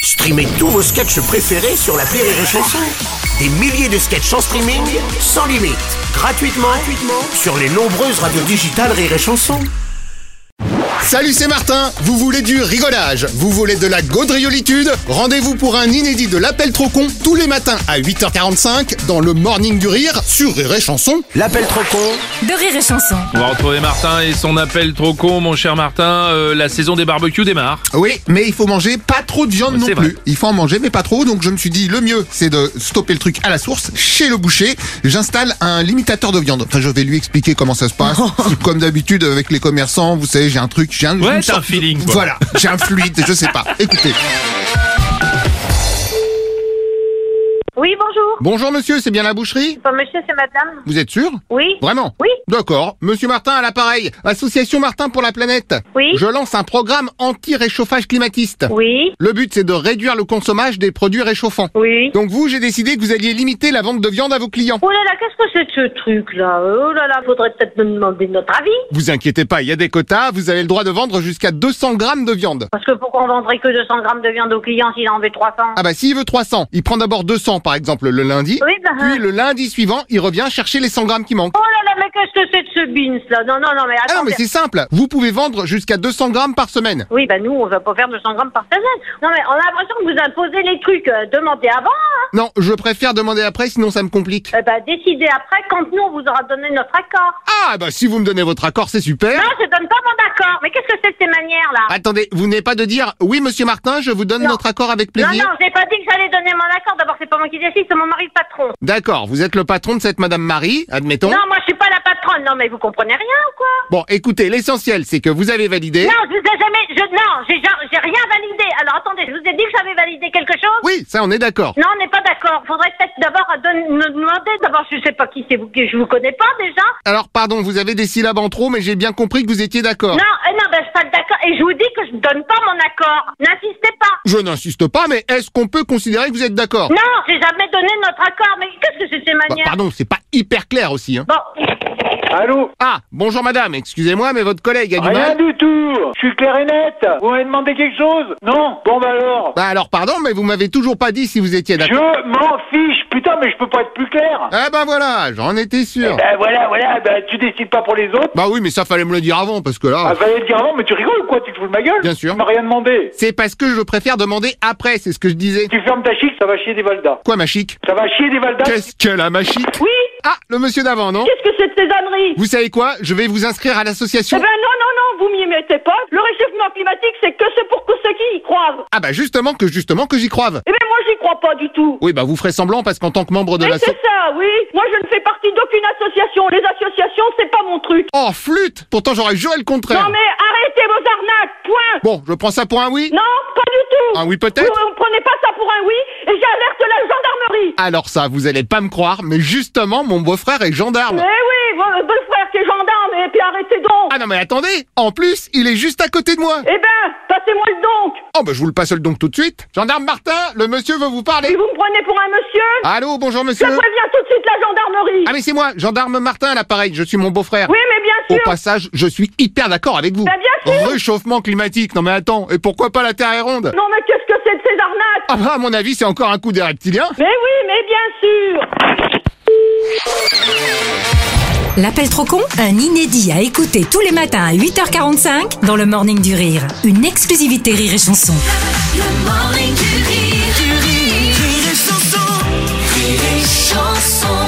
Streamez tous vos sketchs préférés sur l'appli Rire et Chanson. Des milliers de sketchs en streaming, sans limite, gratuitement sur les nombreuses radios digitales Rire et Chanson. Salut, c'est Martin. Vous voulez du rigolage? Vous voulez de la gaudriolitude? Rendez-vous pour un inédit de l'appel trop con tous les matins à 8h45 dans le Morning du Rire sur Rire et Chanson. L'appel trop con de Rire et Chanson. On va retrouver Martin et son appel trop con, mon cher Martin. La saison des barbecues démarre. Oui, mais il faut manger pas trop de viande non C'est plus. vrai. Il faut en manger, mais pas trop. Donc je me suis dit, le mieux, c'est de stopper le truc à la source, chez le boucher. J'installe un limitateur de viande. Enfin, je vais lui expliquer comment ça se passe. Comme d'habitude avec les commerçants, vous savez, j'ai un truc, Ouais, t'as un feeling, quoi. Voilà, j'ai un fluide, je sais pas. Écoutez. Oui, bonjour. Bonjour monsieur, c'est bien la boucherie? Pas monsieur, c'est madame. Vous êtes sûr? Oui. Vraiment? Oui. D'accord. Monsieur Martin à l'appareil. Association Martin pour la planète. Oui. Je lance un programme anti-réchauffage climatiste. Oui. Le but, c'est de réduire le consommage des produits réchauffants. Oui. Donc vous, j'ai décidé que vous alliez limiter la vente de viande à vos clients. Oh là là, qu'est-ce que c'est que ce truc-là? Oh là là, faudrait peut-être me demander notre avis. Vous inquiétez pas, il y a des quotas. Vous avez le droit de vendre jusqu'à 200 grammes de viande. Parce que pourquoi on vendrait que 200 grammes de viande au client s'il en veut 300? Ah bah s'il veut 300, il prend d'abord 200 par exemple le lundi. Oui, bah. Puis le lundi suivant, il revient chercher les 100 grammes qui manquent. Oh là là, mais qu'est-ce que c'est que ce beans là? Non, mais Ah attends. non mais c'est simple, vous pouvez vendre jusqu'à 200 grammes par semaine. Oui, bah nous, on va pas faire 200 grammes par semaine. Non mais on a l'impression que vous imposez les trucs. Demandez avant, hein. Non, je préfère demander après, sinon ça me complique. Bah décidez après quand nous, on vous aura donné notre accord. Ah bah si vous me donnez votre accord, c'est super. Non, je donne pas mon accord. Mais qu'est-ce que c'est que ces manières là? Attendez, vous n'avez pas de dire « Oui, monsieur Martin, je vous donne Non. notre accord avec Non, plaisir ». j'ai pas dit que j'allais donner mon accord. D'abord, c'est pas moi qui décide, c'est mon mari le patron. D'accord, vous êtes le patron de cette madame Marie, admettons. Non, moi, je suis pas la patronne. Non, mais vous comprenez rien ou quoi? Bon, écoutez, l'essentiel, c'est que vous avez validé. Non, je vous ai jamais... Non, j'ai rien validé. Alors, attendez, je vous ai dit que j'avais validé quelque chose? Oui, ça, on est d'accord. Non, on n'est pas d'accord. Faudrait peut-être d'abord me demander. D'abord, je sais pas qui c'est vous, que je vous connais pas déjà. Alors, pardon, vous avez des syllabes en trop, mais j'ai bien compris que vous étiez d'accord. Non, ben, je suis pas d'accord. Et je vous dis que je donne pas mon accord. N'insistez pas. Je n'insiste pas, mais est-ce qu'on peut considérer que vous êtes d'accord? Non, j'ai jamais donné notre accord. Mais qu'est-ce que c'est ces Bah, manières? pardon, c'est pas hyper clair aussi, hein. Bon. Allô? Ah, bonjour madame, excusez-moi, mais votre collègue a du Rien mal. du tout. Je suis clair et net. Vous m'avez demandé quelque chose? Non? Bon bah alors. Bah alors, pardon, mais vous m'avez toujours pas dit si vous étiez Je d'accord. m'en fiche. Putain, mais je peux pas être plus clair. Eh ben voilà, j'en étais sûr. Ben voilà, tu décides pas pour les autres. Bah oui, mais ça fallait me le dire avant, parce que là... Ah, fallait le dire avant, mais tu rigoles ou quoi? Tu te fous de ma gueule? Bien sûr. Tu m'as rien demandé. C'est parce que je préfère demander après, c'est ce que je disais. Tu fermes ta chic, ça va chier des Valdas. Quoi, ma chic? Ça va chier des Valdas? Qu'est-ce qu'elle a, ma chic? Oui. Ah, le monsieur d'avant, non? Qu'est-ce que c'est de ces âneries? Vous savez quoi? Je vais vous inscrire à l'association. Eh ben non, vous m'y mettez pas. Le réchauffement climatique, c'est pour que ceux qui y croient. Ah bah justement que j'y croive. Eh ben moi, j'y crois pas du tout. Oui, bah vous ferez semblant parce qu'en tant que membre de Mais l'asso... c'est ça, oui. Moi, je ne fais partie d'aucune association. Les associations, c'est pas mon truc. Oh, flûte! Pourtant j'aurais juré le contraire. Non mais arrêtez vos arnaques, point. Bon, je prends ça pour un oui? Non, pas du tout. Un oui peut-être? Vous prenez pas ça pour un oui et j'alerte la gendarmerie. Alors ça, vous allez pas me croire, mais justement, mon beau-frère est gendarme. Eh oui, votre beau-frère qui est gendarme, et puis arrêtez donc. Ah non mais attendez! En plus, il est juste à côté de moi. Eh ben, passez-moi le donc. Oh bah je vous le passe le donc tout de suite. Gendarme Martin, le monsieur veut vous parler. Et vous me prenez pour un monsieur? Allô, bonjour Je monsieur. préviens tout de suite la gendarmerie. Ah mais c'est moi, gendarme Martin à l'appareil, je suis mon beau-frère. Oui, mais bien Au sûr. passage, je suis hyper d'accord avec vous. Ben, bien sûr. Réchauffement climatique, non mais attends, et pourquoi pas la Terre est ronde? Non mais qu'est-ce que c'est de ces arnaques? Ah bah à mon avis, c'est encore un coup des reptiliens. Mais oui, mais bien sûr. L'appel trop con, un inédit à écouter tous les matins à 8h45 dans le Morning du Rire. Une exclusivité Rire et Chanson. Le morning du rire, Rire et chanson, Rire et chanson.